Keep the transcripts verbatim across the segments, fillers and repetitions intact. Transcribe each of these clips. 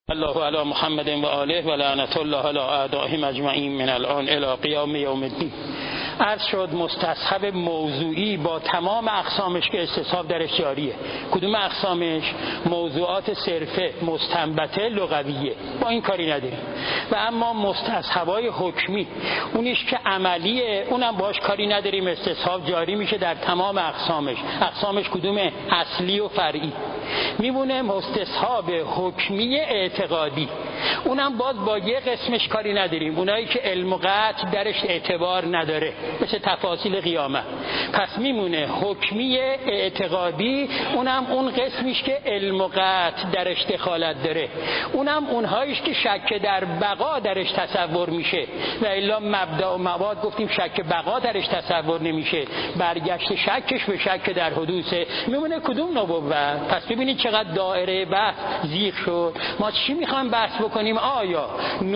الله علی محمد و آله و لعنت الله علی اعدائهم اجمعین من الان الی قیام یوم الدین. عرض شد مستصحب موضوعی با تمام اقسامش که استصحاب درش جاریه. کدوم اقسامش؟ موضوعات صرفه، مستنبطه، لغویه، با این کاری نداریم. و اما مستصحبای حکمی، اونیش که عملیه، اونم باش کاری نداریم، استصحاب جاری میشه در تمام اقسامش. اقسامش کدومه؟ اصلی و فرعی. میمونه مستصحاب حکمی اعتقادی، اونم باز با یه قسمش کاری نداریم، اونایی که علم و قطع درش اعتبار نداره، مثل تفاصیل قیامت. پس میمونه حکمی اعتقادی، اونم اون قسمیش که علم و قطع درش دخالت داره، اونم اونهاییش که شک در بقا درش تصور میشه. و الا مبدا و مواد گفتیم شک بقا درش تصور نمیشه، برگشت شکش به شک در حدوثه. میمونه کدوم نبوت؟ پس ببینید چقدر دایره بحث زیغ شد. ما چی میخوایم بحث بکنیم؟ آیا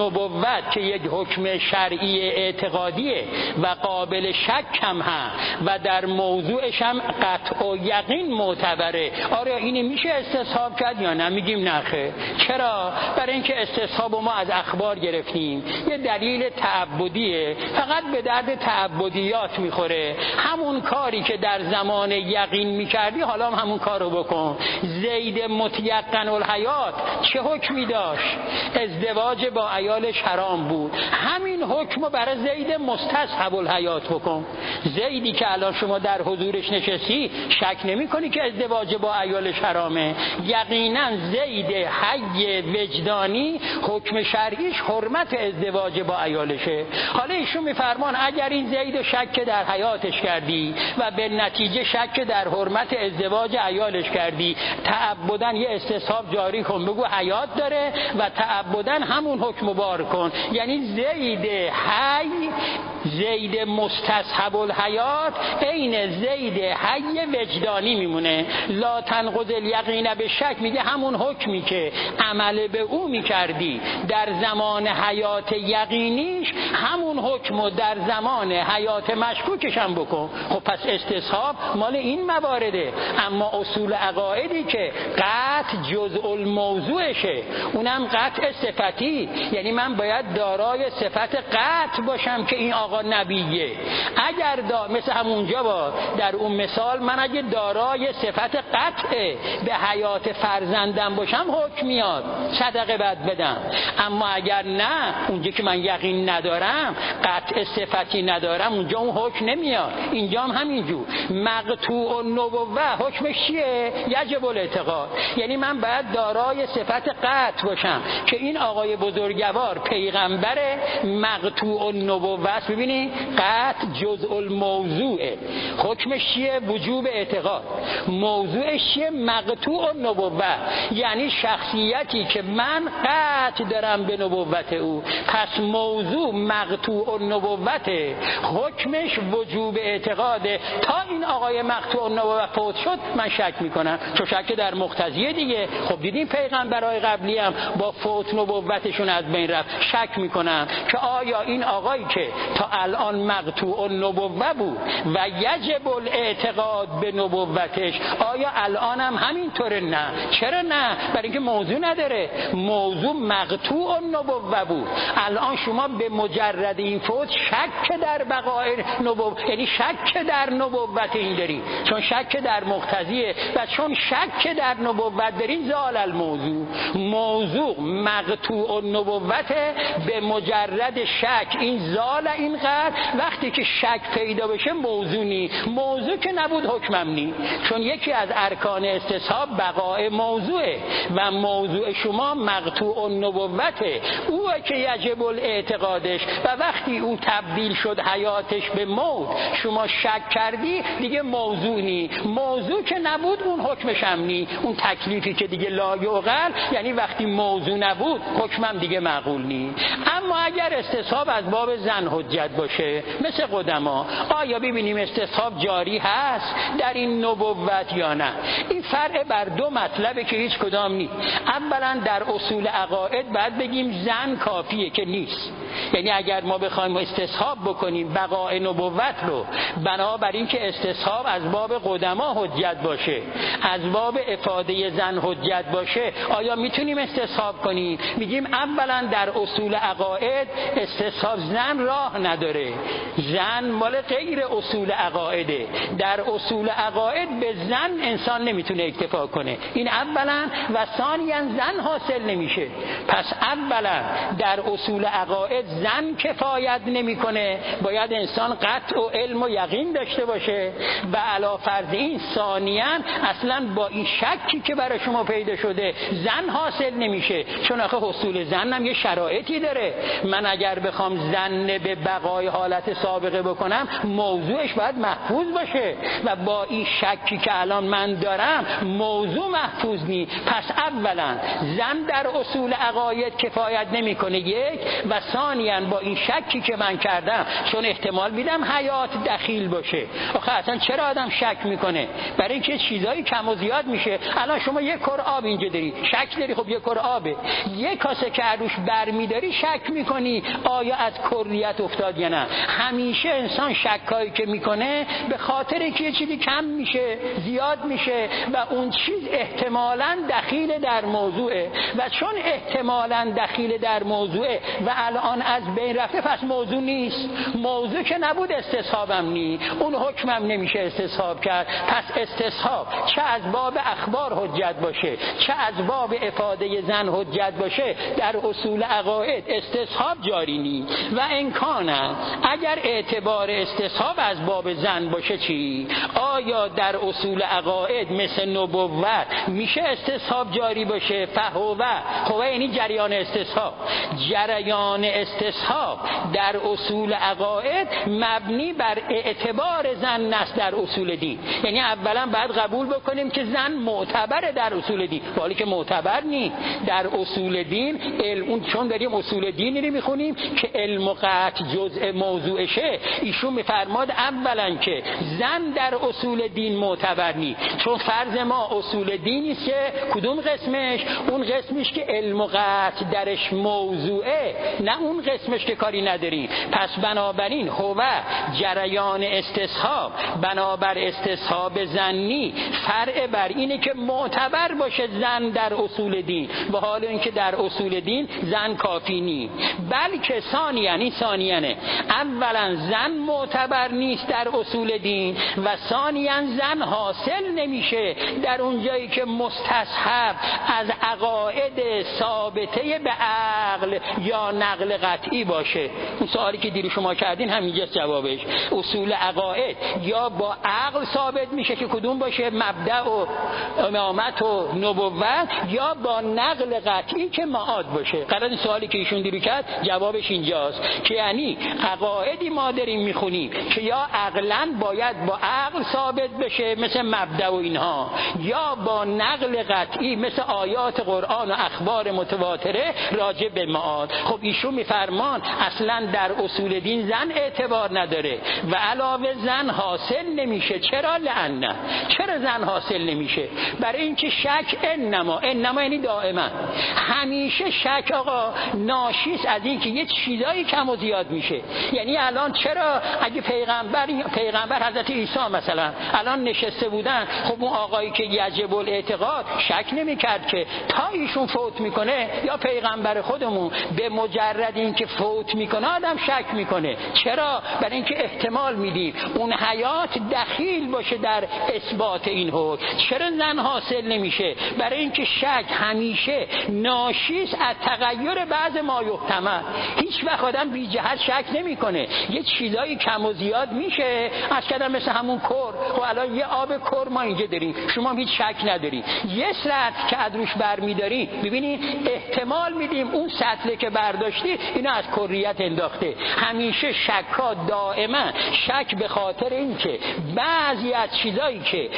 نبوت که یک حکم شرعی اعتقادیه و قابل شک هم هست و در موضوعش هم قطع و یقین معتبره، آره اینو میشه استصحاب کرد یا نه؟ میگیم نخه. چرا؟ برای اینکه استصحاب ما از اخبار گرفتیم، یه دلیل تعبدیه، فقط به درد تعبدیات میخوره. همون کاری که در زمان یقین میکردی حالا هم همون کارو بکن. زید متیقن الحیات چه حکمی داشت؟ ازدواج با عیالش حرام بود، همین حکمو برای زید مستصحب الحیات بکن. زیدی که الان شما در حضورش نشستی، شک نمی کنی که ازدواج با عیالش حرامه. یقینا زید حی وجدانی حکم شرعیش حرمت ازدواج با عیالشه. حالا ایشون میفرمان اگر این زید شک در حیاتش کردی و به نتیجه شک در حرمت ازدواج عیالش کردی، تعبداً یه استصحاب جاری کن، بگو حیات داره و تعبداً همون حکم بار کن. یعنی زید حی، زید مستصحب الحیات عین زید حی وجدانی میمونه. لا تنقض الیقین به شک، میگه همون حکمی که عمل به او میکردی در زمان حیات یقینیش، همون حکمو در زمان حیات مشکوکش هم بکن. خب پس استصحاب مال این موارده. اما اصول عقایدی که قطع جزء الموضوعشه، اونم قطع صفتی، یعنی من باید دارای صفت قطع باشم که این آقا نبیه. اگر دا مثل همونجا با در اون مثال، من اگه دارای صفت قطع به حیات فرزندم باشم حکم میاد، صدقه بد بدم. اما اگر نه، اونجا که من یقین ندارم، قطع صفتی ندارم، اونجا اون حکم نمیاد. اینجا هم همینجور. مقطوع النبوه حکمش چیه؟ یجب الاعتقاد. یعنی من باید دارای صفت قطع باشم که این آقای بزرگوار پیغمبر مقطوع النبوه است. ببینید قطع جزء الموضوعه. حکمش چیه؟ وجوب اعتقاد. موضوعش چیه؟ مقطوع النبوه. یعنی شخصیتی که من قطع دارم به نبوت او، پس موضوع مقطوع النبوته، حکمش وجوب اعتقاده. تا این آقای مقطوع النبوه فوت شد من شک میکنم، چون شک در مقتضیه دیگه. خب دیدیم پیغمبرای قبلی هم با فوت نبوتشون از بین رفت. شک میکنم که آیا این آقایی که تا الان مقطوع النبوه بود و یجب الاعتقاد به نبوتش، آیا الان هم همینطوره؟ نه. چرا نه؟ برای اینکه موضوع نداره. موضوع مقطوع النبوه بود. الان شما به مجرد این فوت شک در بقای نبوت، یعنی شک در نبوت این داری، چون شک در مقتضیه و چون شک در نبوت داری، زال الموضوع. موضوع مقطوع النبوت، به مجرد شک این زال اینقدر. وقتی که شک پیدا بشه موضوع نی، موضوع که نبود حکمم نی، چون یکی از ارکان استصحاب بقای موضوعه و موضوع شما مقطوع النبوته، او که یجب الاعتقادش، و وقتی او تبدیل شد حیاتش به موت، شما شک کردی، دیگه موضوع نی. موضوع که نبود اون حکمش هم نی، اون تکلیفی که دیگه لا یعقل، یعنی وقتی موضوع نبود حکمم دیگه معقول نی. اما اگر استصحاب از باب زن حجت باشه مثل قدما، آیا ببینیم استصحاب جاری هست در این نبوت یا نه؟ این فرع بر دو مطلبه که هیچ کدام نی. اولا در اصول عقاید باید بگیم زن کافیه که نیست. یعنی اگر ما بخوایم استصحاب بکنیم بقاء نبوت رو، بنابراین که استصحاب از باب قدما حجت باشه، از باب افاده زن حجت باشه، آیا میتونیم استصحاب کنیم؟ میگیم اولا در اصول عقاید استصحاب زن راه نداره، زن مال غیر اصول عقایده. در اصول عقاید به زن انسان نمیتونه اکتفا کنه، این اولا. و ثانیا زن حاصل نمیشه. پس اولا در اصول عقاید زن کفایت نمیکنه، باید انسان قطع و علم و یقین داشته باشه. و علی فرض این ثانیا اصلا با این شکی که برای شما پیدا شده زن حاصل نمیشه، چون آخه حصول زن هم یه شرایطی داره. من اگر بخوام زن به بقای حالت سابقه بکنم موضوعش باید محفوظ باشه و با این شکی که الان من دارم موضوع محفوظ نی. پس اولا زن در اصول عقاید کفایت نمیکنه، یک. و ثانیا با این شکی که من کردم، چون احتمال میدم حیات دخیل باشه. آخه اصلا چرا آدم شک میکنه؟ برای اینکه چیزایی کم و زیاد میشه. الان شما یک کر آب اینجا داری، شک داری، خب یک کر آبه، یک کاسه که روش برمیداری شک میکنی آیا از کلیت افتاد یا نه. همیشه انسان شکایی که میکنه به خاطر اینکه یه چیزی کم میشه زیاد میشه و اون چیز احتمالاً دخیل در موضوعه، و چون احتمالاً دخیل در موضوعه و الان از بین رفته، پس موضوع نیست. موضوع که نبود استصحابم نی، اون حکمم نمیشه استصحاب کرد. پس استصحاب چه از باب اخبار حجت باشه، چه از باب افاده زن حجت باشه، در اصول عقاید استصحاب جاری نی. و امکانه اگر اعتبار استصحاب از باب زن باشه چی؟ آیا در اصول عقاید مثل نبوت میشه استصحاب جاری باشه؟ فهوه هوه یعنی جریان استصحاب. جریان استصحاب در اصول عقاید مبنی بر اعتبار زن است در اصول دین. یعنی اولا باید قبول بکنیم که زن معتبره در اصول دین، ولی که معتبر نی در اصول دین. علم چون داریم اصول دینی رو میخونیم که علم و قطع جزء موضوعشه، ایشون میفرماد اولا که زن در اصول دین معتبر نی، چون فرض ما اصول دینی است که کدوم قسمش؟ اون قسمش که علم و قطع درش موضوعه، نه اون قسمش که کاری نداریم. پس بنابراین هو جریان استصحاب بنابر استصحاب زنی فرع بر اینه که معتبر باشه زن در اصول دین، و حال اینکه در اصول دین زن کافی نی. بلکه ثانیاً این ثانیانه، اولا زن معتبر نیست در اصول دین و ثانیاً زن حاصل نمیشه در اون جایی که مستصحب از عقاید ثابته به عقل یا نقل قطعی باشه. اون سوالی که دیرو شما کردین همینجاست جوابش. اصول عقاید یا با عقل ثابت میشه که کدوم باشه؟ مبدأ و امامت و نبوت، یا با نقل قطعی که معاد باشه. قرار این سوالی که ایشون دیرو کرد جوابش اینجاست که یعنی عقایدی ما داریم میخونیم که یا عقلاً باید با عقل ثابت بشه مثل مبدأ و اینها، یا با نقل قطعی مثل آیات قرآن و اخبار متواتره راجع به معاد. خب ایشون میفرمان اصلا در اصول دین زن اعتبار نداره و علاوه زن حاصل نمیشه. چرا؟ لعنه. چرا زن حاصل نمیشه؟ برای اینکه شک انما انما یعنی دائما، همیشه شک آقا ناشیست از اینکه یه چیزایی کم و زیاد میشه. یعنی الان چرا اگه پیغمبر پیغمبر حضرت عیسی مثلا الان نشسته بودن، خب اون آقایی که یجب الاعتقاد شک نمیکرد که تا ایشون فوت میکنه، یا پیغمبر خودمون به مجرد اینکه فوت میکنه آدم شک میکنه. چرا؟ برای اینکه احتمال میدیم اون حیات دخیل باشه در اثبات این حکم. چرا زن حاصل نمیشه؟ برای اینکه شک همیشه ناشیست از تغییر بعض ما یحتمل. هیچ وقت آدم بی جهت شک نمیکنه. یه چیزایی کم و زیاد میشه، از کردم مثل همون کر. خب الان یه آب کر ما اینجا داریم، شما هیچ شک نداری. یه سطح که از روش برمیداری، ببینید احتمال میدیم اون سطحی که برداشتی اینو از کریت انداخته. همیشه شکا دائما شک به خاطر اینکه بعضی از چیزایی که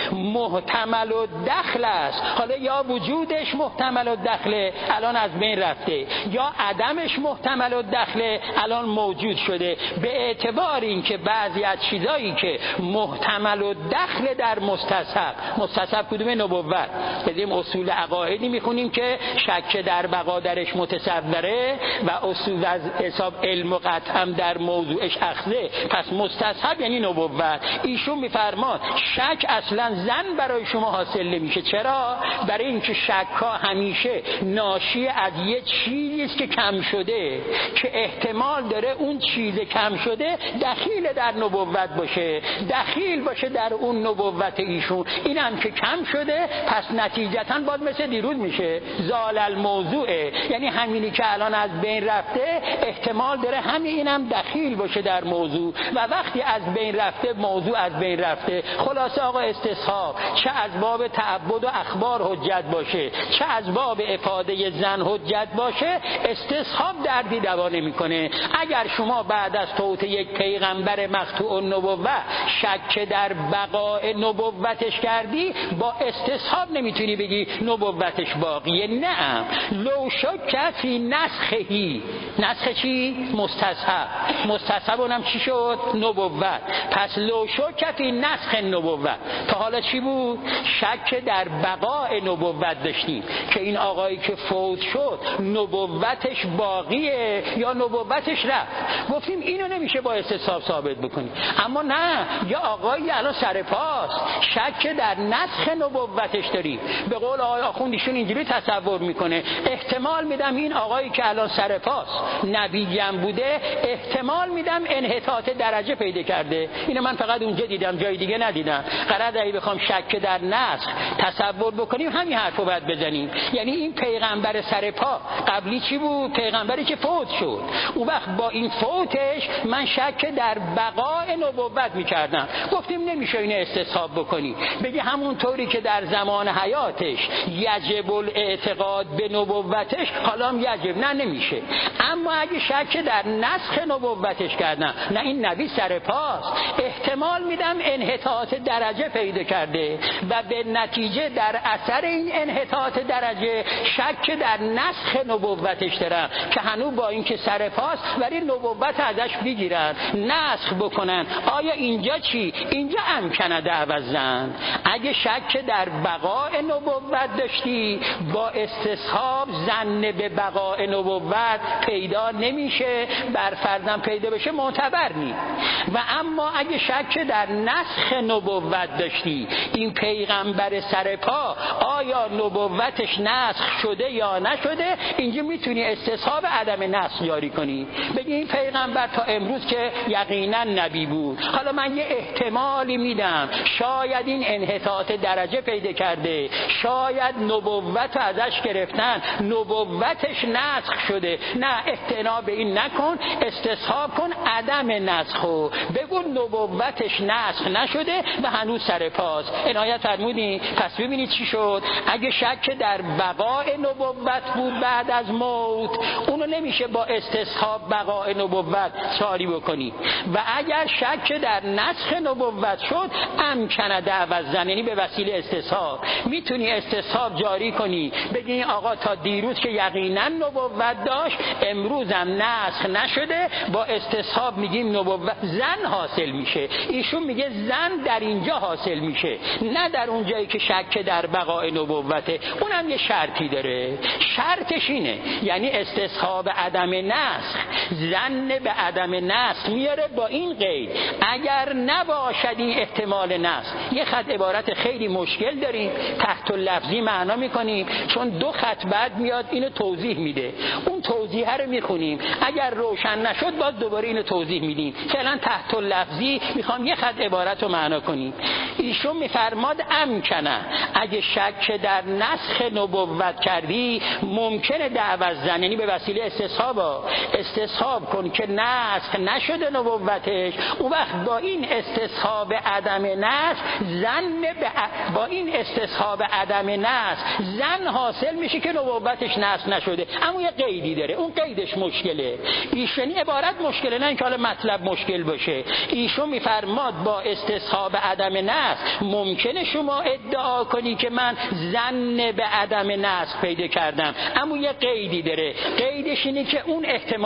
محتمل و دخل است، حالا یا وجودش محتمل و دخله الان از بین رفته، یا عدمش محتمل و دخله الان موجود شده. به اعتبار اینکه بعضی از چیزایی که محتمل و دخل در مستصحب، مستصحب کدوم؟ نبوت. بدیم اصول عقایدی میخونیم که شک در بقا درش متصوره، و اصول و از حساب علم و قطعم در موضوعش اخذه، پس مستصحب یعنی نبوت. ایشون میفرماد شک اصلا زن برای شما حاصل نمیشه. چرا؟ برای اینکه شک ها همیشه ناشی از یه چیزی است که کم شده، که احتمال داره اون چیز کم شده دخیل در نبوت باشه، دخیل باشه در اون نبوت ایشون. اینم که کم شده، پس نتیجتاً باید مثل دیروز میشه زال الموضوعه، یعنی همینی که الان از بین رفته احتمال داره همین اینم دخیل باشه در موضوع، و وقتی از بین رفته موضوع از بین رفته. خلاصه آقا استصحاب چه از باب تعبد و اخبار حجت باشه، چه از باب افاده زن حجت باشه، استصحاب دردی دوا نمیکنه. اگر شما بعد از فوت یک پیغمبر مقطوع النبوة شک در بقاء نبوتش کردی، با استصحاب نمیتونی بگی نبوتش باقیه. نه، لو شک فی نسخهی. نسخ چی؟ مستصحب. مستصحب اونم چی شد؟ نبوت. پس لو شک فی نسخ نبوت. تا حالا چی بود؟ شک در بقاء نبوت داشتیم که این آقایی که فوت شد نبوتش باقیه یا نبوتش رفت. گفتیم اینو نمیشه با استصحاب ثابت بکنیم. اما نه، یه آقایی الان سر پاست، شک در نسخ نبوتش داریم. به قول آقای آخوندیشون اینجوری تصور میکنه، احتمال میدم این آقایی که الان سر پاست نبیم بوده، احتمال میدم انحطاط درجه پیدا کرده. اینو من فقط اونجا دیدم، جای دیگه ندیدم. قرار اگه بخوام شک در نسخ تصور بکنیم همین حرفو باید بزنیم. یعنی این پیغمبر سر پا قبلی چی بود؟ پیغمبری که فوت شد. اون وقت با این فوتش من شک در بقاء نبوت میکردم. گفتیم نمیشه اینو استصحاب بکنی، بگی همون طوری که در زمان حیاتش یجب الاعتقاد به نبوتش حالا هم یجب، نه نمیشه. اما اگه شک در نسخ نبوتش کردم، نه این نبی سر پاست، احتمال میدم انحطاط درجه پیدا کرده و به نتیجه در اثر این انحطاط درجه شک در نسخ نبوتش دارم که هنوز با اینکه سر پاست ولی نبوت ازش بگیرن نسخ بکنن. آیا اینجا چی؟ اینجا امکنه دعوت زن. اگه شک در بقاء نبوت داشتی، با استصحاب زن به بقاء نبوت پیدا نمیشه، بر فرضم پیدا بشه معتبر نی. و اما اگه شک در نسخ نبوت داشتی، این پیغمبر سر پا آیا نبوتش نسخ شده یا نشده، اینجا میتونی استصحاب عدم نسخ جاری کنی، بگی این پیغمبر تا امروز که یقینا نبی بود، حالا من یه احتمالی میدم شاید این انحطاط درجه پیدا کرده، شاید نبوت ازش گرفتن، نبوتش نسخ شده. نه، اعتنا به این نکن، استصحاب کن عدم نسخو، بگو نبوتش نسخ نشده و هنوز سر پاس. عنایت فرمودین؟ پس ببینید چی شد. اگه شک در بقاء نبوت بود بعد از موت، اونو نمیشه با استصحاب بقاء نبوت ساری بکنی. و اگر شک در نسخ نبوت شد، امکنه دعوت زن، یعنی به وسیله استصحاب میتونی استصحاب جاری کنی، بگی آقا تا دیروز که یقینا نبوت داشت، امروزم نسخ نشده، با استصحاب میگیم نبوت زن حاصل میشه. ایشون میگه زن در اینجا حاصل میشه، نه در اون جایی که شک در بقاء نبوته. اونم یه شرطی داره، شرطش اینه یعنی استصحاب عدم نسخ زن به عدم نسخ میاره با این قید اگر نباشد این احتمال نسخ. یه خط عبارت خیلی مشکل داریم، تحت اللفظی معنا میکنیم، چون دو خط بعد میاد اینو توضیح میده، اون توضیح رو میخونیم، اگر روشن نشد باز دوباره اینو توضیح میدیم. فعلا تحت اللفظی میخوام یه خط عبارت رو معنا کنیم. ایشون میفرماد امکنه، اگه شک در نسخ نبوت کردی ممکنه دعوت زن، یعنی به وسیله استصحاب استصحاب کن که نسخ نشده نبوتش. اون وقت با این استصحاب عدم نسخ زن به با این استصحاب عدم نسخ زن حاصل میشه که نبوتش نسخ نشده. اما یه قیدی داره، اون قیدش مشکله. ایشون عبارت مشکله، نه اینکه حالا مطلب مشکل باشه. ایشون میفرماد با استصحاب عدم نسخ ممکنه شما ادعا کنی که من زن به عدم نسخ پیدا کردم، اما یه قیدی داره. قیدش اینه که اون احتمال نسخ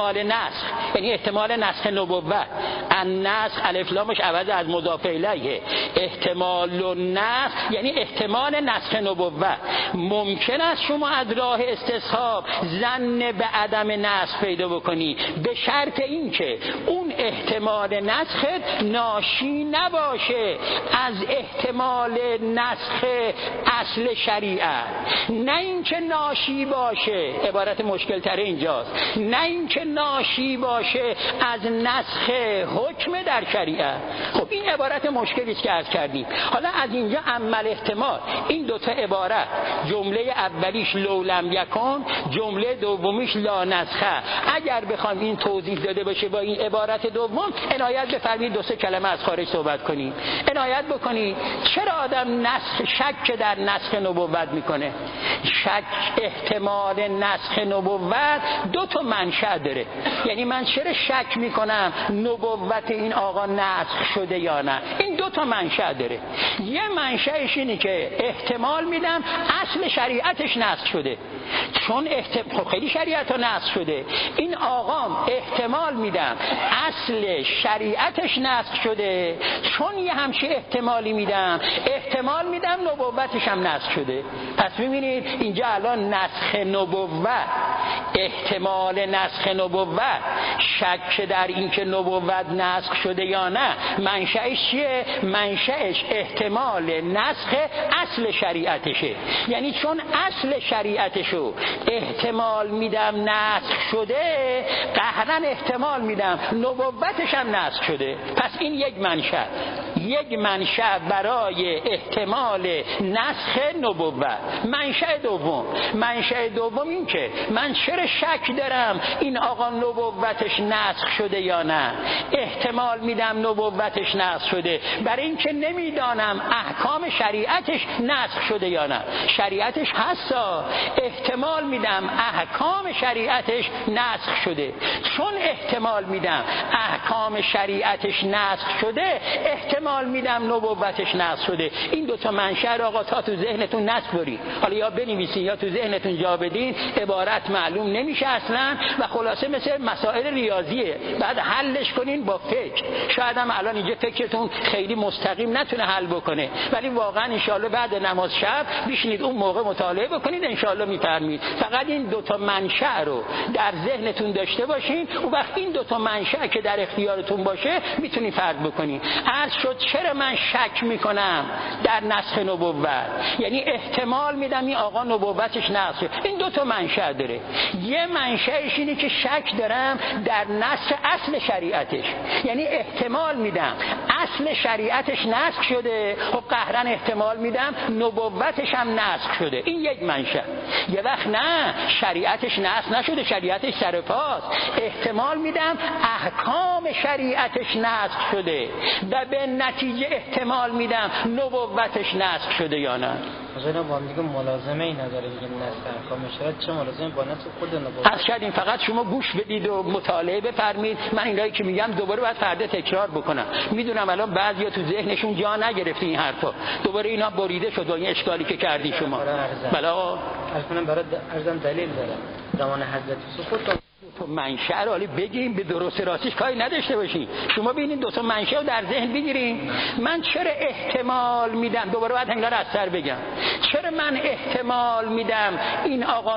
نسخ یعنی احتمال نسخ نبوت، النسخ الف لامش عوض از مضاف الیه، احتمال النسخ یعنی احتمال نسخ نبوت. ممکن است شما از راه استصحاب ظن به عدم نسخ پیدا بکنی به شرط اینکه اون احتمال نسخ ناشی نباشه از احتمال نسخ اصل شریعت، نه اینکه ناشی باشه، عبارت مشکل تر اینجاست، نه اینکه ناشی باشه از نسخ حکم در شریعت. خب این عبارت مشکلی است که عرض کردیم. حالا از اینجا عمل احتمال این دوتا عبارت، جمله اولیش لو لم یکن، جمله دومیش لا نسخه، اگر بخوام این توضیح داده باشه با این عبارت دوم، عنایت بفرمایید دو سه کلمه از خارج صحبت کنید. عنایت بکنید چرا آدم نسخ شک در نسخ نبوت میکنه؟ شک احتمال نسخ نبوت دو تا منشأ داره. یعنی من چرا شک میکنم نبوت این آقا نسخ شده یا نه؟ این دو تا منشأ داره. یه منشأش اینه که احتمال میدم اصل شریعتش نسخ شده، چون احتمال خیلی شریعت ها نسخ شده، این آقام احتمال میدم اصل شریعتش نسخ شده، چون یه همچه احتمالی میدم احتمال میدم نبوتش هم نسخ شده. پس ببینید اینجا الان نسخ نبوت، احتمال نسخ نبوت، شک در این که نبوت نسخ شده یا نه، منشأش چیه؟ منشأش احتمال نسخ اصل شریعتشه. یعنی چون اصل شریعتشو احتمال میدم نسخ شده، قهرن احتمال میدم نبوتش هم نسخ شده. پس این یک منشأ، یک منشأ برای احتمال نسخ نبوت. منشأ دوم، منشأ دوم این که من چرا شک دارم این آقا نبوتش نسخ شده یا نه؟ احتمال میدم نبوتش نسخ شده برای اینکه نمیدانم احکام شریعتش نسخ شده یا نه. شریعتش هستا، احتمال میدم احکام شریعتش نسخ شده، چون احتمال میدم احکام شریعتش نسخ شده احتمال میدم نبوتش نسخ شده. این دوتا منشأ رو آقا تا تو ذهنتون نسپرید، حالا یا بنویسین یا تو ذهنتون جا بدین، عبارت معلوم نمیشه اصلا و خلاصه مثل مسائل ریاضیه، بعد حلش کنین با فکر. شاید هم الان اینجا فکرتون خیلی مستقیم نتونه حل بکنه، ولی واقعا انشالله بعد نماز شب بشینید اون موقع مطالعه بکنید، انشالله میفهمید. فقط این دوتا منشأ رو در ذهنتون داشته باشین، اون وقت این دوتا منشأ که در اختیارتون باشه میتونید فرض بکنید. عرض شد چرا من شک میکنم در نسخ نبوت، یعنی احتمال میدم این آقا نبوتش نسخ شده. این دوتا منشأ داره. یه منشأش اینه که شک دارم در نسخ اصل شریعتش، یعنی احتمال میدم اصل شریعتش نسخ شده و قهرن احتمال میدم نبوتش هم نسخ شده. این یک منشأ. یه وقت نه شریعتش نسخ نشده، شریعتش سر پاست، احتمال میدم احکام شریعتش نسخ شده و به نتیجه احتمال میدم نبوتش نسخ شده یا نه. مثلا با هم دیگه ملازمه ای نداره دیگه نسخ احکام شریعت، چه ملازمه با نسخ خود نبوت. از شاید این فقط شما گوش بدید و مطالعه بفرمایید. من اینایی که میگم دوباره باید فردا تکرار بکنم. میدونم الان بعضیا تو ذهنشون جا نگرفته این حرفا، دوباره اینا بریده شد با این اشکالی که کردی شما. بله آقا الان برای ارزم دلیل دارم. زمان حضرت سقوط تو منشأ رو حالا بگیم به درست راستیش کاری نداشته باشین. شما ببینید دو تا منشأ رو در ذهن بگیریم. من چرا احتمال میدم، دوباره باید انگار از سر بگم، چرا من احتمال میدم این آقا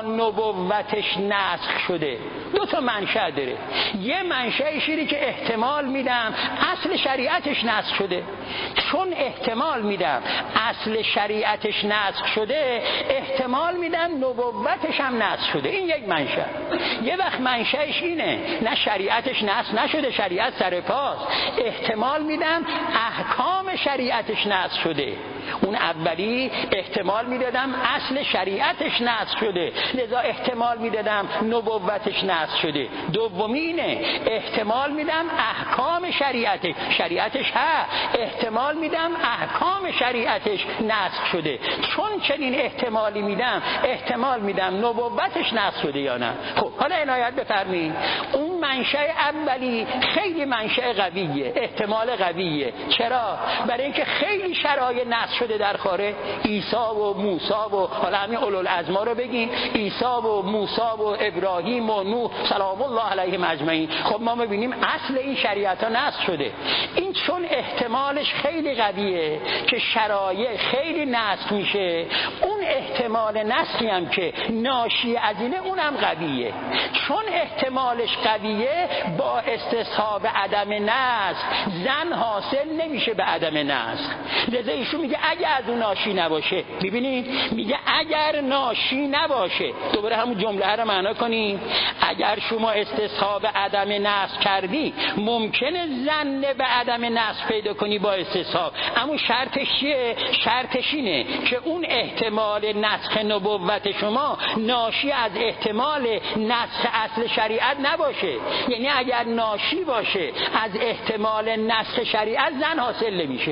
نبوتش نسخ شده؟ دو تا منشأ داره. یه منشأش اینه که احتمال میدم اصل شریعتش نسخ شده، چون احتمال میدم اصل شریعتش نسخ شده احتمال میدم نبوتش هم نسخ شده. این یک منشأ. یه وقت منشأش اینه نه شریعتش نسخ نشده، شریعت سر پاست، احتمال میدم احکام شریعتش نسخ شده. اون اولی احتمال میدادم اصل شریعتش نسخ شده، لذا احتمال میدادم نبوتش نسخ شده. دومی اینه احتمال میدم احکام شریعتش شریعتش ها احتمال میدم احکام شریعتش نسخ شده، چون چنین احتمالی میدم احتمال میدم نبوتش نسخ شده یا نه. خب حالا عنایت بفرمایید بفرمایید اون منشأ اولی خیلی منشأ قویه، احتمال قویه. چرا؟ برای اینکه خیلی شرایط نصب شده در خاره. عیسی و موسی و حالا همین اولوالعزما رو بگیم، عیسی و موسی و ابراهیم و نوح سلام الله علیهم اجمعین. خب ما می‌بینیم اصل این شریعت ها نصب شده. این چون احتمالش خیلی قویه که شرایط خیلی نصب میشه، اون احتمال نسخی هم که ناشی از اینه اونم قویه. چون احتمالش قویه با استصحاب عدم نسخ زن حاصل نمیشه به عدم نسخ. لذا ایشون میگه اگر از اون ناشی نباشه، ببینید میگه اگر ناشی نباشه، دوباره همون جمله رو معنا کنیم، اگر شما استصحاب عدم نسخ کردی ممکنه زن به عدم نسخ پیدا کنی با استصحاب، اما شرطش چیه؟ شرطش اینه که اون احتمال نسخ نبوت شما ناشی از احتمال نسخ اصل شریعت نباشه. یعنی اگر ناشی باشه از احتمال نسخ شریعت زن حاصل نمیشه.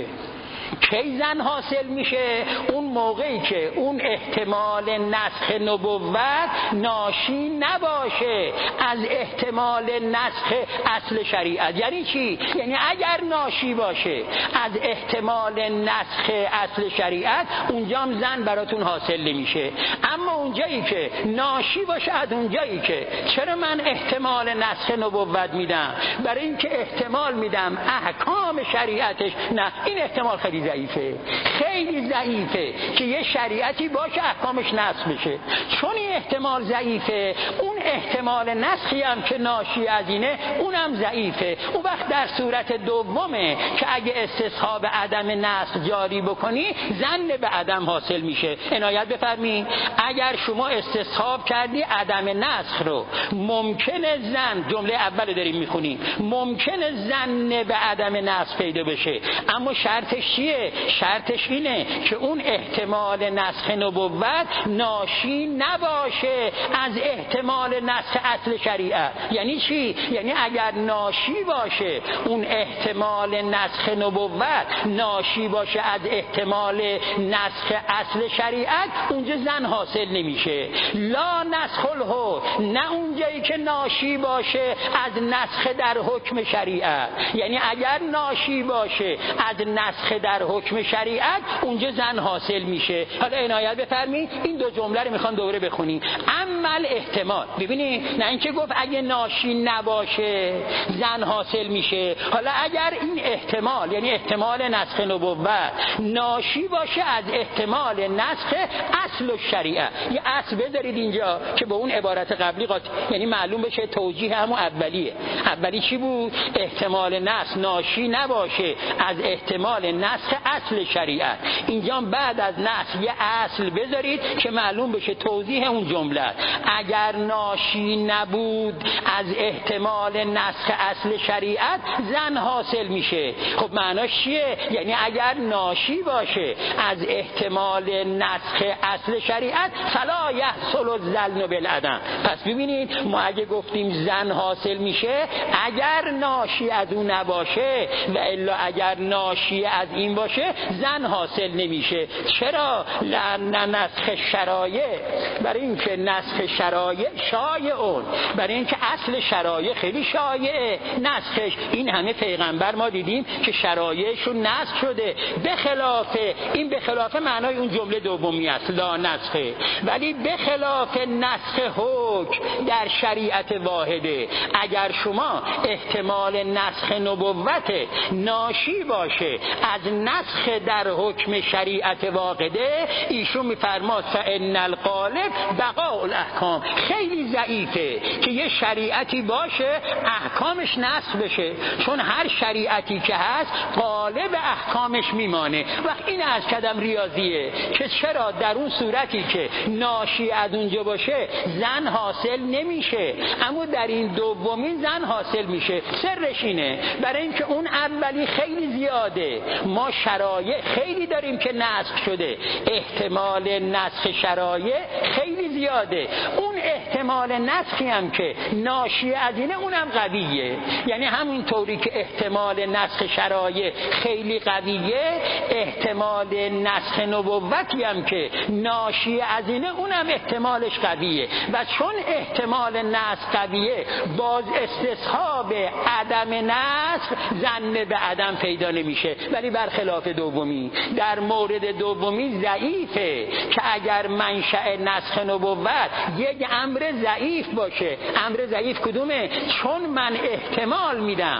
کی زن حاصل میشه؟ اون موقعی که اون احتمال نسخ نبوت ناشی نباشه از احتمال نسخ اصل شریعت. یعنی چی؟ یعنی اگر ناشی باشه از احتمال نسخ اصل شریعت، اونجا هم زن براتون حاصل نمیشه. اما اونجایی که ناشی باشه از اونجایی که چرا من احتمال نسخ نبوت میدم؟ برای اینکه احتمال میدم احکام شریعتش، نه این احتمال خیلی ضعیفه، خیلی ضعیفه که یه شریعتی باشه احکامش نسخ بشه. چون این احتمال ضعیفه، اون احتمال نسخی هم که ناشی از اینه اونم ضعیفه. اون وقت در صورت دومه که اگه استصحاب عدم نسخ جاری بکنی زن به عدم حاصل میشه. عنایت بفرمایید اگر شما استصحاب کردی عدم نسخ رو، ممکنه زن، جمله اول داریم میخونیم، ممکنه زن به عدم نسخ پیدا بشه، اما شرطش چیه؟ شرطش اینه که اون احتمال نسخ نبوت ناشی نباشه از احتمال نسخ اصل شریعت. یعنی چی؟ یعنی اگر ناشی باشه اون احتمال نسخ نبوت ناشی باشه از احتمال نسخ اصل شریعت، اونجا زن حاصل نمیشه. لا نسخ الحکم، نه اونجایی که ناشی باشه از نسخ در حکم شریعت. یعنی اگر ناشی باشه از نسخ در حکم شریعت، اونجا زن حاصل میشه. حالا عنایت بفرمایید این دو جمله رو میخوام دوباره بخونیم. عمل احتمال، ببینید نه اینکه گفت اگه ناشی نباشه زن حاصل میشه. حالا اگر این احتمال، یعنی احتمال نسخ نبوت ناشی باشه از احتمال نسخ اصل الشریعه، یه اصل بذارید اینجا که به اون عبارت قبلی قاطی، یعنی معلوم بشه توجیه همون اولیه. اولی چی بود؟ احتمال نسخ ناشی نباشه از احتمال نسخ اصل شریعت. اینجا بعد از نسخ یه اصل بذارید که معلوم بشه توضیح اون جمله. اگر ناشی نبود از احتمال نسخ اصل شریعت زن حاصل میشه. خب معناش چیه؟ یعنی اگر ناشی باشه از احتمال نسخ اصل شریعت فلا یحصل الظن بالعدم. پس ببینید ما اگه گفتیم زن حاصل میشه اگر ناشی از اون نباشه، و الا اگر ناشی از این باشه زن حاصل نمیشه. چرا؟ لأن نسخ شرایع، برای اینکه نسخ شرایع شایعون، برای اینکه اصل شرایع خیلی شایعه نسخش. این همه پیغمبر ما دیدیم که شرایعشون نسخ شده. به خلاف این، به خلاف معنای اون جمله دومی است لا نسخه، ولی به خلاف نسخ حکم در شریعت واحده. اگر شما احتمال نسخ نبوت ناشی باشه از نسخ در حکم شریعت واحده، ایشون میفرماد فان الغالب بقاء الاحکام. خیلی ضعیفه که یه شریعتی باشه احکامش نسخ بشه، چون هر شریعتی که هست غالب احکامش میمانه. وقت این از کدم ریاضیه که چرا در اون صورتی که ناشی از اونجا باشه زن حاصل نمیشه، اما در این دومی زن حاصل میشه. سرش اینه برای اینکه اون اولی خیلی زیاده، ما شرایع خیلی داریم که نسخ شده، احتمال نسخ شرایع خیلی زیاده. اون احتمال احتمال نسخی هم که ناشی از اینه اونم قویه. یعنی همینطوری که احتمال نسخ شرایع خیلی قویه، احتمال نسخ نبوتی هم که ناشی از اینه اونم احتمالش قویه. و چون احتمال نسخ قویه، باز استصحاب عدم نسخ ظن به عدم پیدا نمیشه. ولی برخلاف دومی، در مورد دومی ضعیفه که اگر منشأ نسخ نبوت یک امر ضعیف باشه. امر ضعیف کدومه؟ چون من احتمال میدم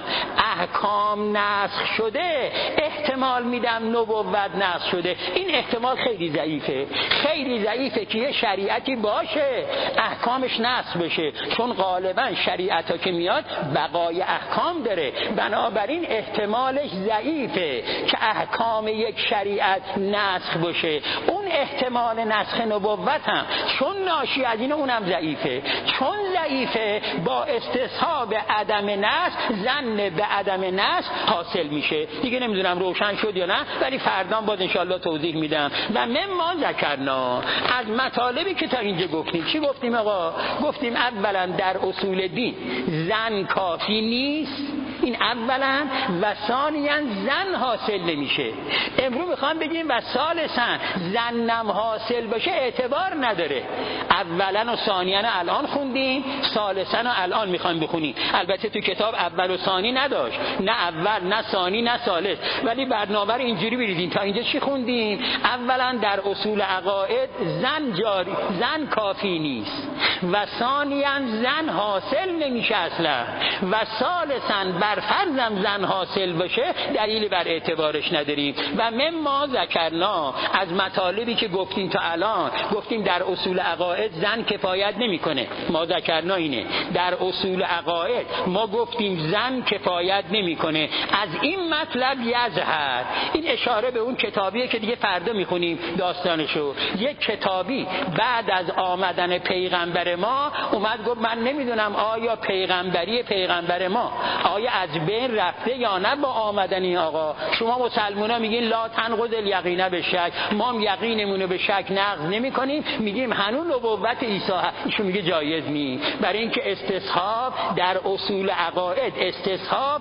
احکام نسخ شده، احتمال میدم نبوت نسخ شده. این احتمال خیلی ضعیفه، خیلی ضعیفه که یه شریعتی باشه احکامش نسخ بشه، چون غالبا شریعت ها که میاد بقای احکام داره. بنابراین احتمالش ضعیفه که احکام یک شریعت نسخ باشه. اون احتمال نسخ نبوت هم چون ناشی از این اونم ضعیفه. چون ضعیفه، با استصحاب عدم نسخ ظن به عدم نسخ حاصل میشه. دیگه نمیدونم روشن شد یا نه، ولی فردا باز انشاءالله توضیح میدم. و مما ذکرنا، از مطالبی که تا اینجا گفتیم چی گفتیم آقا؟ گفتیم اولا در اصول دین ظن کافی نیست، این اولا، و ثانیا ظن حاصل نمیشه. امروز میخوام بگیم و ثالثا ظنم حاصل باشه اعتبار نداره. اولا و ثانیا الان خوندیم، ثالثا الان میخوام بخونیم. البته تو کتاب اول و ثانی نداشت، نه اول نه ثانی نه ثالث، ولی برنامه رو اینجوری بریدیم. تا اینجا چی خوندیم؟ اولا در اصول عقاید ظن جاری، ظن کافی نیست، و ثانیا ظن حاصل نمیشه اصلا، و ثالثا بر فرضم ظن حاصل باشه دلیلی بر اعتبارش نداریم. و مما ذکرنا، از مطالبی که گفتیم تا الان، گفتیم در اصول عقاید ظن کفایت نمیکنه. ما ذکرنا اینه، در اصول عقاید ما گفتیم ظن کفایت نمیکنه. از این مطلب یظهر، این اشاره به اون کتابیه که دیگه فردا میخونیم داستانشو. یک کتابی بعد از آمدن پیغمبر ما اومد گفت من نمیدونم آیا پیغمبری پیغمبر ما آیا از بین رفته یا نه با آمدن این آقا. شما مسلمونا میگین لا تنقض الیقین به شک، ما هم یقینمونو به شک نقض نمی‌کنیم، میگیم هنوز نبوت عیسی هست. ایشون میگه جایز نیست، برای اینکه استصحاب در اصول عقاید، استصحاب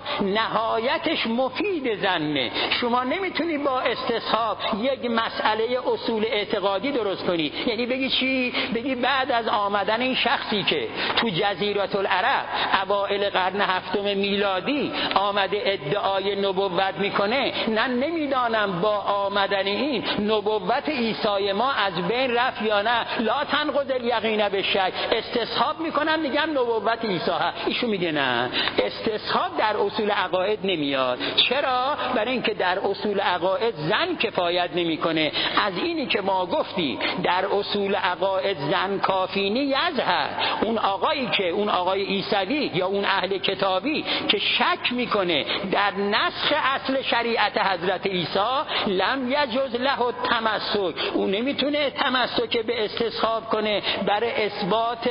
نهایتش مفید ظنه. شما نمیتونی با استصحاب یک مسئله اصول اعتقادی درست کنی. یعنی بگی چی؟ بگی بعد از آمدن این شخصی که تو جزیره العرب اوائل قرن هفتم میلادی آمده ادعای نبوت میکنه، نه نمیدانم با آمدن این نبوت عیسی ما از بین رفت یا نه. لا تنقض الیقین به شک، استصحاب میکنم میگم نبوت عیسی هست. ایشون میگه نه، استصحاب در اصول عقاید نمیاد. چرا؟ برای اینکه در اصول عقاید ظن کفایت نمیکنه. از اینی که ما گفتیم در اصول عقاید ظن کافی نیست، یظهر اون آقایی که اون آقای عیسوی یا اون اهل کتابی که شک میکنه در نسخ اصل شریعت حضرت عیسی، لم یجوز له التمسک، اون نمیتونه تمسک به استصحاب کنه برای اثبات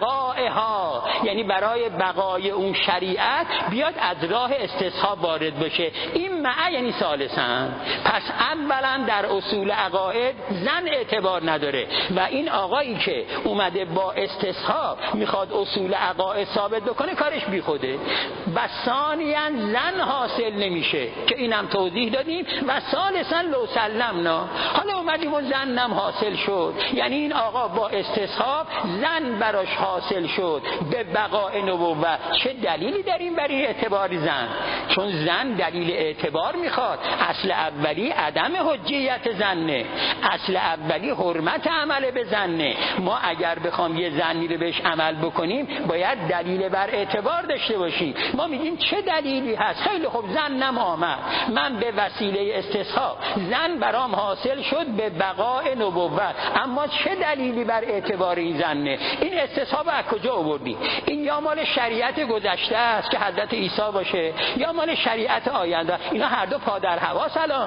بقایها، یعنی برای بقای اون شریعت بیاد از راه استصحاب وارد بشه. این مع یعنی ثالثا. پس اولا در اصول عقاید ظن اعتبار نداره، و این آقایی که اومده با استصحاب میخواد اصول عقاید ثابت بکنه کارش بیخوده. و ثانیا ظن حاصل نمیشه که اینم توضیح دادیم. و ثالثا لو سلمنا، حالا اومدیم و ظنم حاصل شد، یعنی این آقا با استصحاب ظن براش حاصل شد به بقای نبوت. چه دلیلی داریم برای اعتبار ظن؟ چون ظن دلیل اعتبار میخواد. اصل اولی عدم حجیت ظنه، اصل اولی حرمت عمل به ظنه. ما اگر بخوام یه ظنی رو بهش عمل بکنیم باید دلیل بر اعتبار داشته باشیم. ما میگیم چه دلیلی هست؟ خیلی خوب، ظنم آمد، من به وسیله استصحاب ظن برام حاصل شد به بقای نبوت، اما چه دلیلی بر اعتبار این ظنه؟ این استصحاب از کجا آوردی؟ این یا مال شریعت گذشته است که حضرت عیسی باشه، یا مال شریعت آینده. اینا هر دو پادر هواست. الان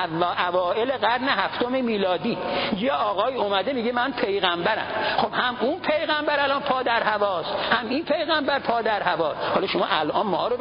اوائل قرن هفتم میلادی یه آقای اومده میگه من پیغمبرم. خب هم اون پیغمبر الان پادر هواست، هم این پیغمبر پادر هواست. حالا شما الان ما رو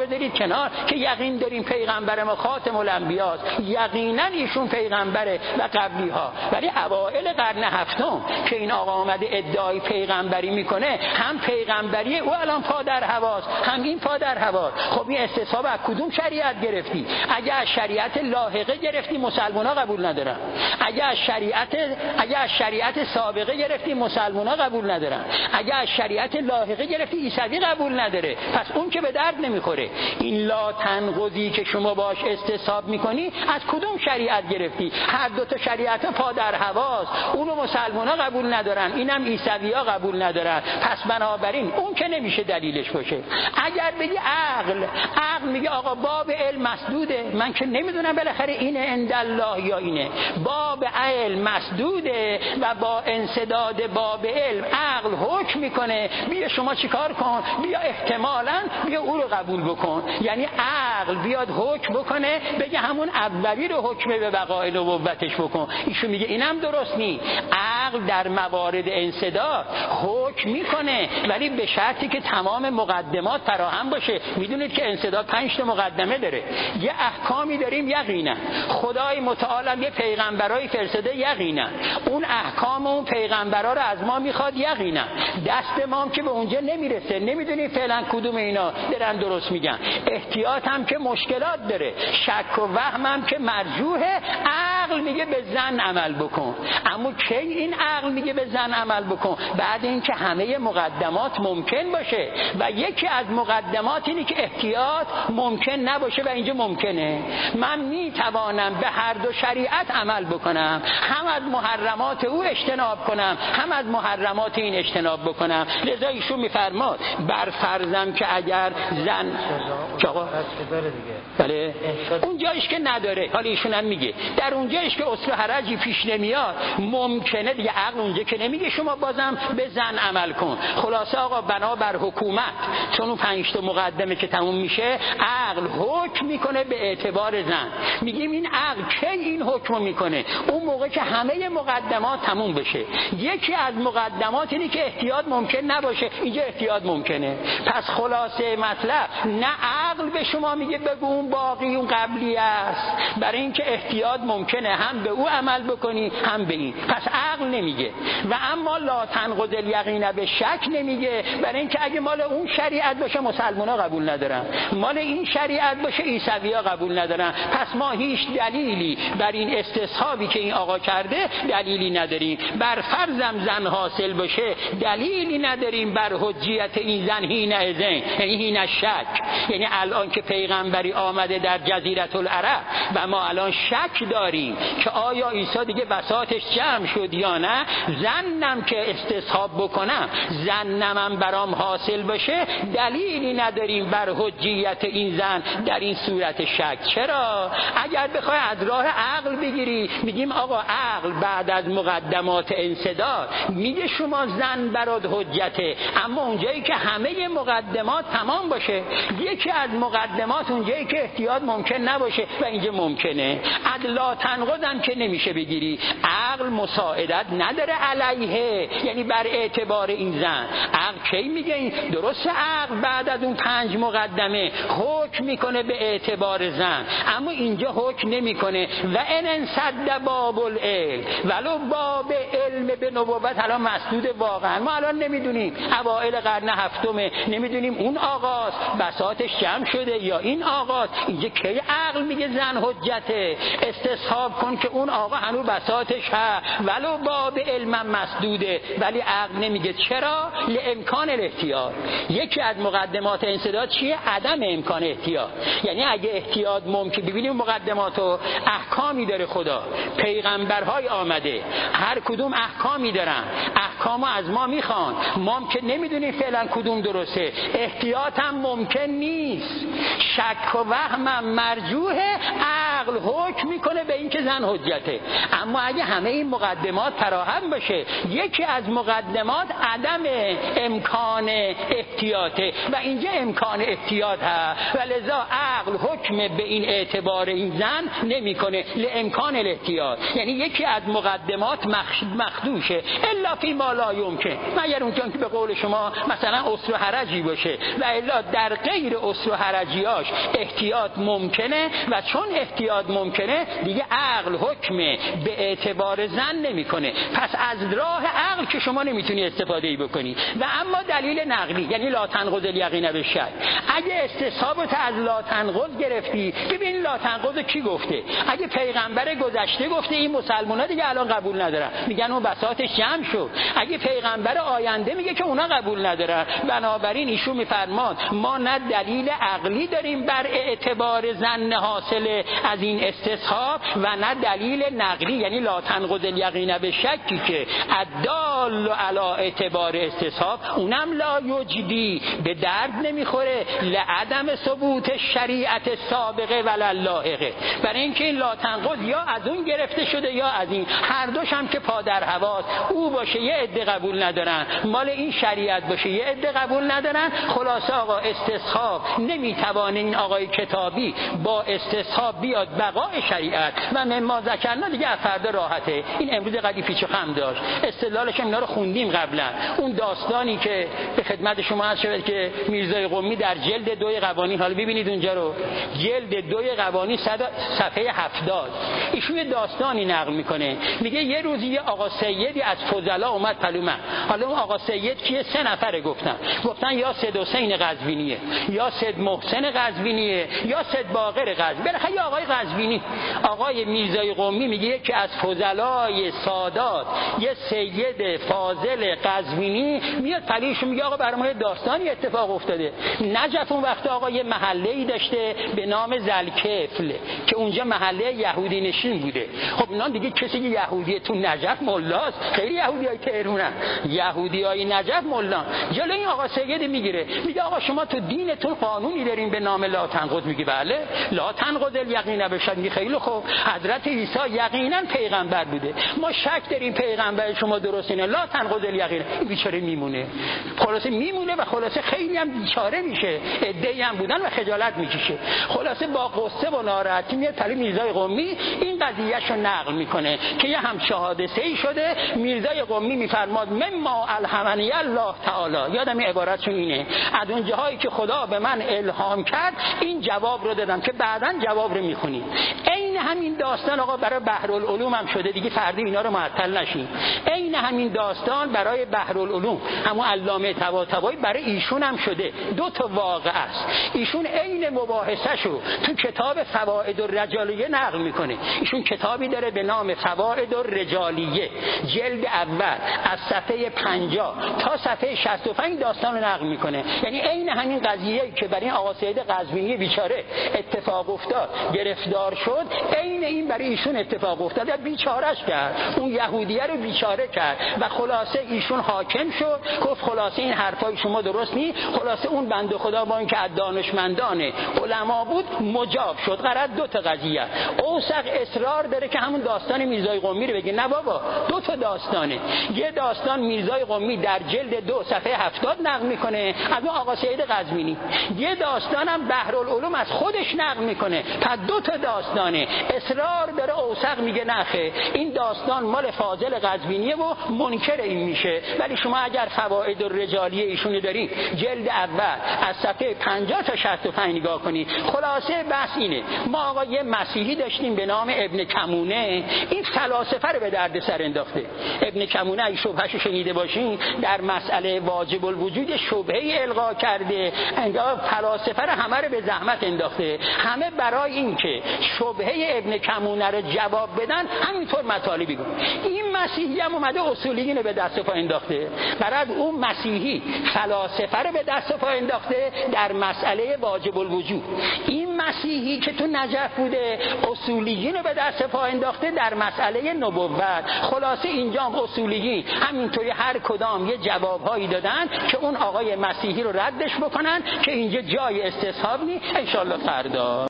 بذارید کنار که یقین داریم پیغمبر ما خاتم الانبیاء، یقینا ایشون پیغمبره و قبلی ها. ولی اوایل قرن هفتم که این آقا آمده ادعای پیغمبری میکنه، هم پیغمبری او الان پا در هواست، هم این پا در هواست. خب این استصحاب از کدوم شریعت گرفتی؟ اگه از شریعت لاحقه گرفتی مسلمان‌ها قبول ندارن. اگه از شریعت اگه از شریعت سابقه گرفتی مسلمان‌ها قبول ندارن. اگه از شریعت لاحقه گرفتی عیسوی قبول نداره. پس اون که به درد نمیخوره. این لا تنقضی که شما باش استصحاب میکنی از کدوم شریعت گرفتی؟ هر دو تا شریعت پا در هواست. اونو مسلمان‌ها قبول ندارن، اینم عیسوی‌ها قبول ندارن. پس بنابراین اون که نمیشه دلیلش باشه. اگر بگی عقل عقل میگه آقا باب علم مسدوده، من که نمیدونم بالاخره اینه اندالله یا اینه. باب علم مسدوده و با انسداد باب علم عقل حکم میکنه. بیا شما چیکار کن؟ بیا احتمالاً بیا او رو قبول بکن. یعنی عقل بیاد حکم بکنه، بگه همون اولی رو حکم به بقای نبوتش بکن. ایشون میگه اینم درست نی. عقل در موارد انسداد حکم میکنه، ولی به شرطی که تمام مقدمات فراهم باشه. میدونید که انسداد پنج تا مقدمه داره. یه احکامی داریم یقینا، خدای متعال یه پیغمبرای فرستاده یقینا، اون احکام اون پیغمبرا رو از ما میخواد یقینا. دست ما هم که به اونجا نمیرسه، نمیدونیم فعلا کدوم اینا دارن درست میگن. احتیاط هم که مشکلات داره، شک و وهم هم که مرجوحه. عقل میگه به ظن عمل بکن. اما کی این عقل میگه به ظن عمل بکن؟ بعد اینکه همه مقدمات ممکن باشه و یکی از مقدمات اینه که احتیاط ممکن نباشه و اینجا ممکنه. من میتوانم به هر دو شریعت عمل بکنم، هم از محرمات او اجتناب کنم، هم از محرمات این اجتناب بکنم. لذا ایشون میفرماد بر فرضم که اگر زن چاقا بله اون جایش که نداره، حالا ایشون هم میگه در اون جایش که اصل حرجی پیش نمیاد ممکنه دیگه. عقل اونجا که نمیگه شما بازم به زن عمل کن. خلاصه آقا بنابر حکومت، چون اون پنج تا مقدمه که تموم میشه عقل حکم میکنه به اعتبار زن. میگیم این عقل کی این حکم میکنه؟ اون موقع که همه مقدمات تموم بشه. یکی از مقدمات اینه که احتیاط ممکن نباشه، اینجا احتیاط ممکنه. پس خلاصه مطلب نه عقل به شما میگه بگو اون باقی اون قبلی است، برای اینکه احتیاط ممکنه هم به او عمل بکنی هم به این. پس عقل نمیگه. و اما لا تنقض الیقین به شک نمیگه، برای اینکه اگه مال اون شریعت باشه مسلمان‌ها قبول ندارن، مال این شریعت باشه عیسوی‌ها قبول ندارن. پس ما هیچ دلیلی بر این استصحابی که این آقا کرده دلیلی نداریم. بر فرضم زن حاصل باشه دلیلی نداریم بر حجیت این زن هین ازن، یعنی هین شک. یعنی الان که پیغمبری آمده در جزیره العرب و ما الان شک داریم که آیا عیسی دیگه بساطش جمع شد یا نه، زنم که استصحاب بکنم، زنم برام حاصل باشه، دلیلی نداریم بر حجیت این زن در این صورت شک. چرا؟ اگر بخوای از راه عقل بگیری، میگیم آقا عقل بعد از مقدمات انسداد میگه شما زن برات حجته، اما اونجایی که همه مقدمات تمام باشه، یکی از مقدمات اونجایی که احتیاط ممکن نباشه و اینجا ممکنه. لا تنقض هم که نمیشه بگیری. عقل مساعدت نداره علیه، یعنی بر اعتبار این زن. عقل کی میگه این درست؟ عقل بعد از اون پنج مقدمه حکم میکنه به اعتبار زن، اما اینجا حکم نمیکنه. و ان انسد باب العلم، ولو باب علم به نبوت الان مسدود واقعا. ما الان نمیدونیم اوائل قرن هفتمه، نمیدونیم اون آغاز بساطش جمع شده یا این آغاز. اینجا کی عقل میگه زن حجته؟ استصحاب کن که اون آقا هنوز بساطش هست ولو باب علم مسدوده، ولی عقل نمیگه. چرا؟ لامکان الاحتیاط. یکی از مقدمات انسداد چیه؟ عدم امکان احتیاط. یعنی اگه احتیاط ممکن، ببینیم مقدماتو احکامی داره خدا، پیغمبرهای آمده هر کدوم احکامی دارن، احکامو از ما میخوان، ما هم که نمیدونیم فعلا کدوم درسته. احتیاط هم ممکن نیست، شک و وهم هم مرجوحه. عقل حکم میکنه به این که زن حجته. اما اگه همه این مقدمات فراهم باشه، یکی از مقدمات عدم امکان احتیاطه و اینجا امکان احتیاط هست و لذا عقل حکم به این اعتبار این زن نمیکنه لامکان الاحتیاط. یعنی یکی از مقدمات مخدوشه الا فی ما لا یمکن، مگر اونجا که به قول شما مثلا اصل و حرجی باشه، و الا در غیر اصل و حرجیاش احتیاط ممکنه و چون احتیاط ممکنه دیگه عقل حکم به اعتبار ظن نمیکنه. پس از راه عقل که شما نمیتونی استفاده ای بکنی. و اما دلیل نقلی یعنی لا تنقض الیقین بالشک، اگه استصحابت از لا تنقض گرفتی، ببین لا تنقض کی گفته؟ اگه پیغمبر گذشته گفته این مسلمان‌ها دیگه الان قبول ندارن، میگن اون بساطش جمع شد. اگه پیغمبر آینده میگه که اونا قبول ندارن، بنابراین ایشون میفرماد ما نه دلیل عقلی داریم بر اعتبار ظن حاصل از این استصحاب و نه دلیل نقلی یعنی لا تنقض الیقین بالشکی که الدال علی اعتبار استصحاب اونم لا یجدی به درد نمیخوره لعدم ثبوت شریعت سابقه ولا لاحقه. برای اینکه این لا تنقض یا از اون گرفته شده یا از این، هر دوش هم که پا در هواست، او باشه یه عده قبول ندارن، مال این شریعت باشه یه عده قبول ندارن. خلاصه آقا استصحاب نمیتوانه این آقای کتابی با استصحاب بیاد بقای شریعت و مما ذکرنا دیگه از فردا راحته. این امروز قدی پیچ و خم داشت، استدلالش اینا رو خوندیم قبلا. اون داستانی که به خدمت شما عرض شد که میرزای قمی در جلد دوی قوانین، حالا ببینید اونجا رو، جلد دوی قوانین صفحه هفتاد، ایشون یه داستانی نقل میکنه، میگه یه روزی یه آقا سیدی از فضلا اومد پلو من. حالا اون آقا سید کیه؟ سه نفره گفتن گفتن یا سید حسین قزوینیه، یا سید محسن قزوینیه، یا سید باقر قزوینی، بالاخره یه آقای قزوینی. آقای میرزای قمی میگه که از فضلای سادات یه سید فاضل قزوینی میاد پلیش میگه آقا برای ما یه داستانی اتفاق افتاده. نجف اون وقت آقا یه محله‌ای داشته به نام زلکفل که اونجا محله یهودی نشین بوده. خب اینا دیگه کسی که یهودیه تو نجف ملاست، خیلی یهودیای تهرانن، یهودیای نجف ملا. جلوی این آقا سید میگیره میگه آقا شما تو دینتون قانونی دارین به نام لا تنقض؟ میگه بله، لا تنقض الیقین بالشک. خیلی خوب، حضرت عیسی یقینا پیغمبر بوده، ما شک داریم پیغمبر شما درست اینه، لا تنقض الیقین. این بیچاره میمونه، خلاصه میمونه و خلاصه خیلی هم بیچاره میشه، عده‌ای هم بودن و خجالت میکشه. خلاصه با قصه و ناراحتی میاد پلی میرزای قمی این قضیهشو نقل میکنه که یه هم حادثه‌ای شده. میرزای قمی میفرماد مما الهمنی الله تعالی، یادم این عبارتشون اینه، از اون جاهایی که خدا به من الهام کرد این جواب رو دادم که بعداً جواب رو میخونیم. عین همین داستان آقا برای بحرالعلوم هم شده دیگه، فردا اینا رو معطل نشین. عین همین داستان برای بحرالعلوم همون علامه طباطبایی برای ایشون هم شده. دو تا واقعه است. ایشون عین مباحثه‌شو تو کتاب فوائد الرجالیه نقل میکنه. ایشون کتابی داره به نام فوائد الرجالیه، جلد اول از صفحه پنجاه تا صفحه شصت و پنج داستان رو نقل میکنه. یعنی عین همین قضیه‌ای که برای آقا سید قزوینی بیچاره اتفاق افتاد، گرفتار شد، عین این برای ایشون اتفاق افتاد، بیچارهش کرد، اون یهودیه رو بیچاره کرد و خلاصه ایشون حاکم شد، گفت خلاصه این حرفای شما درست نیست. خلاصه اون بنده خدا با اینکه از دانشمندان علما بود مجاب شد. قرار دو تا قضیه، اوسق اصرار داره که همون داستان میرزای قمی رو بگه. نه بابا، دو تا داستانه. یه داستان میرزای قمی در جلد دو صفحه هفتاد نقل میکنه از اون آقا سید قزوینی، یه داستانم بحرالعلوم از خودش نقل میکنه. پس دو تا داستانه. اصرار داره اوسق میگه نخه این داستان مال فاضل قزوینیه و منکر این میشه. ولی شما اگر فوائد الرجالیه ایشونو دارین جلد اول از صفحه پنجاه تا شصت و پنج نگاه کنید، خلاصه بحث اینه. ما آقا یه مسیحی داشتیم به نام ابن کمونه، این فلاسفه رو به درد سر انداخته. ابن کمونه اگه شبهه‌شو شنیده باشین در مسئله واجب الوجود شبهه القا کرده، انگار فلاسفه رو همه رو به زحمت انداخته، همه برای این که شبهه ابن کمونه رو جواب بدن همینطور مطالبی گفت. این مسیحی هم اومده اصولیین رو به دست و پا انداخته، برای اون مسیحی فلاسفه رو به دست و پا انداخته در مسئله واجب الوجود. این مسیحی که تو نجف بوده اصولیین رو به دست پا انداخته در مسئله نبوت. خلاصه اینجا هم اصولیین همینطوری هر کدام یه جوابهایی دادن که اون آقای مسیحی رو ردش بکنن که اینجا جای استصحاب نیست. ان شاء الله فردا